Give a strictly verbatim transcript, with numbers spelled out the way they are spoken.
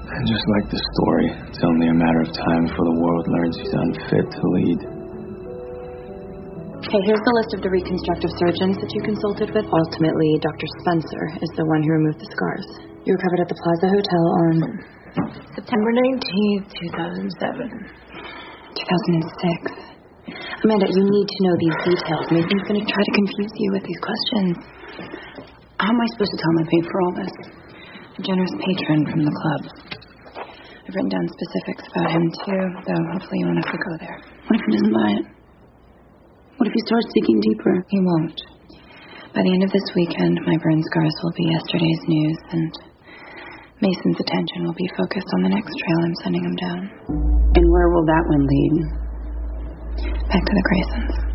And just like the story, it's only a matter of time before the world learns he's unfit to lead. Okay, here's the list of the reconstructive surgeons that you consulted with. Ultimately, Doctor Spencer is the one who removed the scars. You were covered at the Plaza Hotel on September nineteenth, two thousand seven. two thousand six. Amanda, you need to know these details. Nathan's going to try to confuse you with these questions. How am I supposed to tell him I paid for all this? A generous patron from the club. I've written down specifics about him, too, though hopefully you won't have to go there. What if he doesn't buy it? What if he starts digging deeper? He won't. By the end of this weekend, my burn scars will be yesterday's news, and Mason's attention will be focused on the next trail I'm sending him down. And where will that one lead? Back to the Graysons.